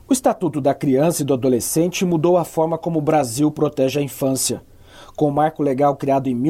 O Estatuto da Criança e do Adolescente mudou a forma como o Brasil protege a infância. Com o marco legal criado em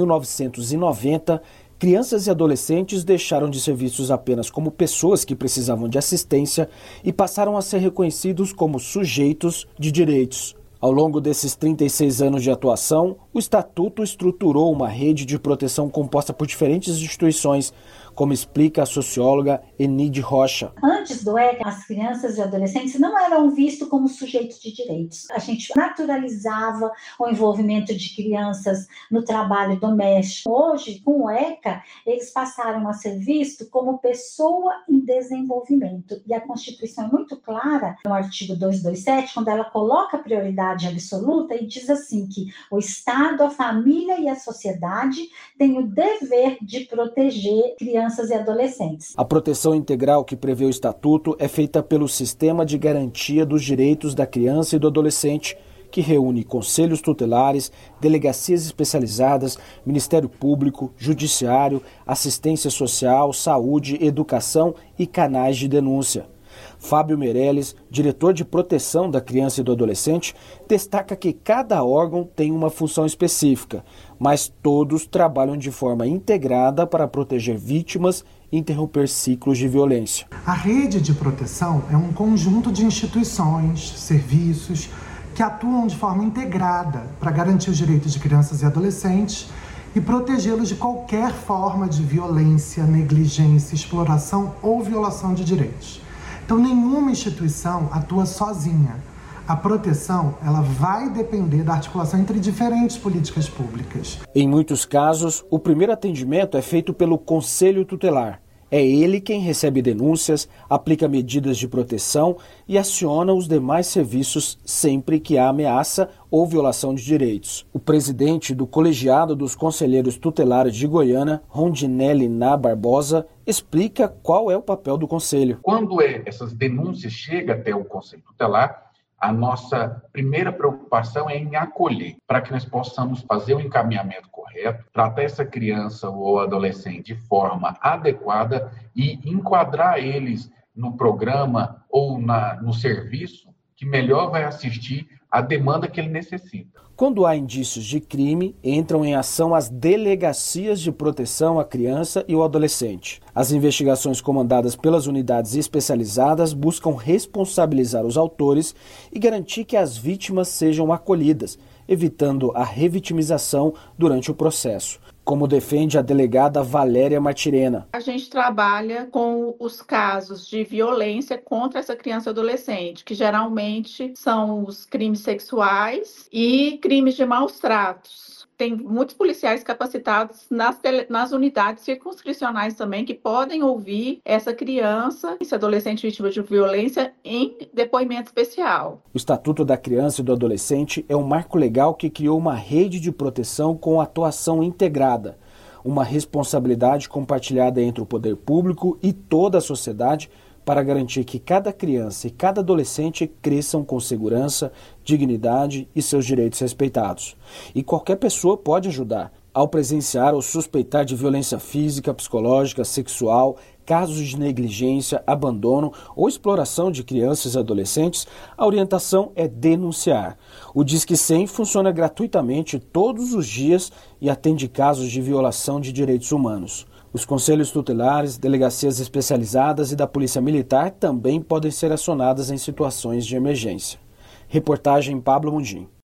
1990, crianças e adolescentes deixaram de ser vistos apenas como pessoas que precisavam de assistência e passaram a ser reconhecidos como sujeitos de direitos. Ao longo desses 36 anos de atuação, o Estatuto estruturou uma rede de proteção composta por diferentes instituições, como explica a socióloga Enide Rocha. Antes do ECA, as crianças e adolescentes não eram vistos como sujeitos de direitos. A gente naturalizava o envolvimento de crianças no trabalho doméstico. Hoje, com o ECA, eles passaram a ser vistos como pessoa em desenvolvimento. E a Constituição é muito clara, no artigo 227, quando ela coloca a prioridade absoluta e diz assim que o Estado, a família e a sociedade têm o dever de proteger crianças e adolescentes. A proteção integral que prevê o Estatuto é feita pelo Sistema de Garantia dos Direitos da Criança e do Adolescente, que reúne conselhos tutelares, delegacias especializadas, Ministério Público, Judiciário, assistência social, saúde, educação e canais de denúncia. Fábio Meirelles, diretor de proteção da criança e do adolescente, destaca que cada órgão tem uma função específica, mas todos trabalham de forma integrada para proteger vítimas e interromper ciclos de violência. A rede de proteção é um conjunto de instituições, serviços que atuam de forma integrada para garantir os direitos de crianças e adolescentes e protegê-los de qualquer forma de violência, negligência, exploração ou violação de direitos. Então, nenhuma instituição atua sozinha. A proteção, ela vai depender da articulação entre diferentes políticas públicas. Em muitos casos, o primeiro atendimento é feito pelo Conselho Tutelar. É ele quem recebe denúncias, aplica medidas de proteção e aciona os demais serviços sempre que há ameaça ou violação de direitos. O presidente do Colegiado dos Conselheiros Tutelares de Goiânia, Rondinelli Ná Barbosa, explica qual é o papel do Conselho. Quando essas denúncias chegam até o Conselho Tutelar, a nossa primeira preocupação é em acolher, para que nós possamos fazer o encaminhamento correto, tratar essa criança ou adolescente de forma adequada e enquadrar eles no programa ou no serviço que melhor vai assistir à demanda que ele necessita. Quando há indícios de crime, entram em ação as delegacias de proteção à criança e ao adolescente. As investigações comandadas pelas unidades especializadas buscam responsabilizar os autores e garantir que as vítimas sejam acolhidas, evitando a revitimização durante o processo, como defende a delegada Valéria Martirena. A gente trabalha com os casos de violência contra essa criança e adolescente, que geralmente são os crimes sexuais e crimes de maus tratos. Tem muitos policiais capacitados nas unidades circunscricionais também, que podem ouvir essa criança, esse adolescente vítima de violência, em depoimento especial. O Estatuto da Criança e do Adolescente é um marco legal que criou uma rede de proteção com atuação integrada, uma responsabilidade compartilhada entre o poder público e toda a sociedade para garantir que cada criança e cada adolescente cresçam com segurança, dignidade e seus direitos respeitados. E qualquer pessoa pode ajudar. Ao presenciar ou suspeitar de violência física, psicológica, sexual, casos de negligência, abandono ou exploração de crianças e adolescentes, a orientação é denunciar. O Disque 100 funciona gratuitamente todos os dias e atende casos de violação de direitos humanos. Os conselhos tutelares, delegacias especializadas e da Polícia Militar também podem ser acionadas em situações de emergência. Reportagem Pablo Mundim.